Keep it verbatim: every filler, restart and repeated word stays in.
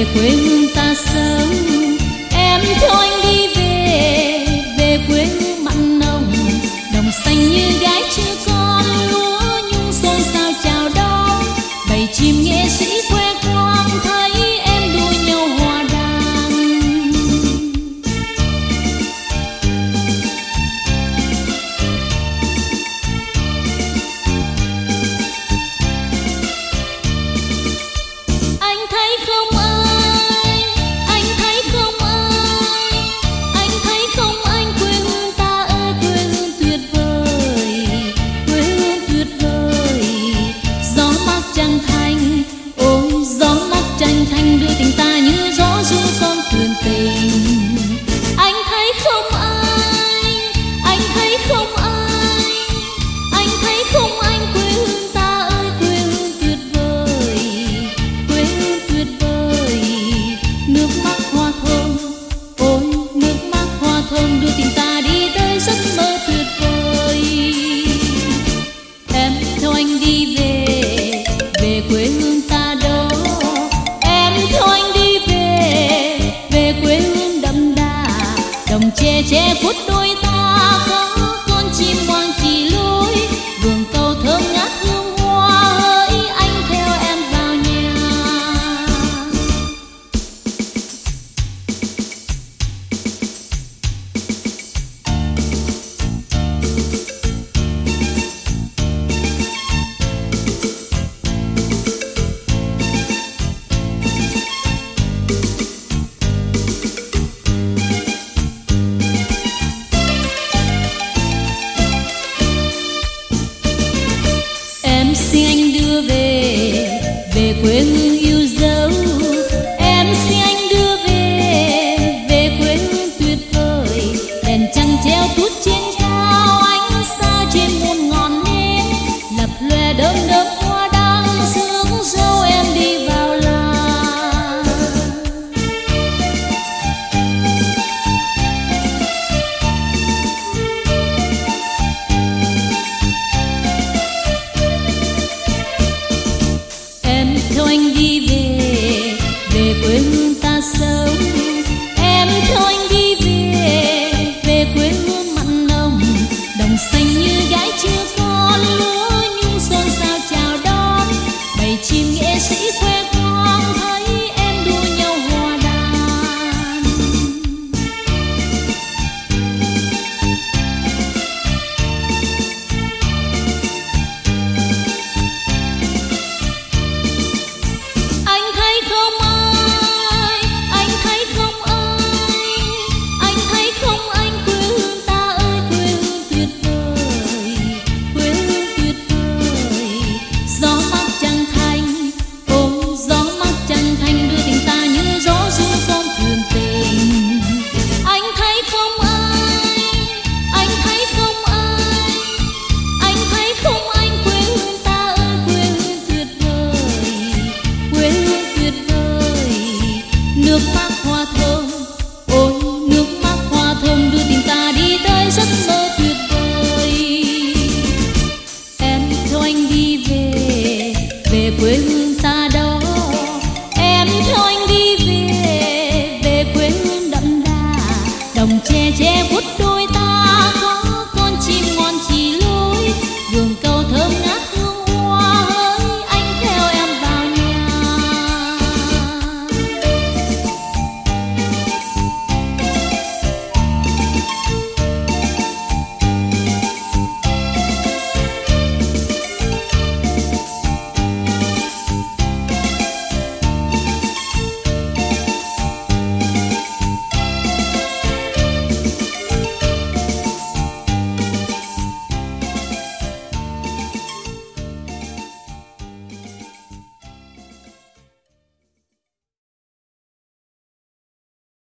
quê hương ta sống. Em theo anh đi về, về quê hương mặn nồng, đồng xanh như gái chưa con, lúa nhung xôn xao chào đón. Bầy chim nghệ sĩ khoe khoang thấy em đua nhau hòa đàn. Anh thấy không ai, anh thấy không ai, anh thấy không anh, quê hương ta ơi quê hương tuyệt vời, quê hương tuyệt vời. Gió mát trăng thanh, ôi gió mát trăng thanh đưa tình ta như gió du con thuyền tình. Anh thấy không ai, anh thấy không ai, anh thấy không anh, quê hương ta ơi quê hương tuyệt vời, quê hương tuyệt vời. Nước mắt hoa thơm, ôi nước mắt hoa thơm đưa tình ta đi tới giấc mơ tuyệt vời. Em theo anh đi về, về quê hương ta đó. Em theo anh đi về, về quê hương đậm đà, đồng tre che khuất đôi ta. Có con chim ngoan chỉ lối, vườn cầu thơm ngát hương hoa, hỡi anh theo em vào nhà. Em xin anh đưa về, về quê hương yêu dấu. Em xin anh đưa về, về quê hương tuyệt vời. Đèn trăng treo tuốt trên cao, ánh sao trên muôn ngọn nến, lập lòe đơm đớm hoa đăng, sương dâu em đi vào làng. Em theo anh đi về, về quê hương ta sống. Em theo anh đi về, về quê hương mặn nồng, đồng xanh như gái chưa con, lúa nhung xôn xao chào đón. Bầy chim nghệ sĩ khoe khoang thấy em đua nhau hòa đàn. Anh thấy không ai, anh thấy không ai, anh thấy không anh, quê hương ta ơi quê hương tuyệt vời, quê hương tuyệt vời. Gió mát trăng thanh, ôi gió mát trăng thanh đưa tình ta như gió du con thuyền tình. Anh thấy không ai, anh thấy không ai, anh thấy không anh, quê hương ta ơi quê hương tuyệt vời, quê hương tuyệt vời. Nước mắt hoa thơm,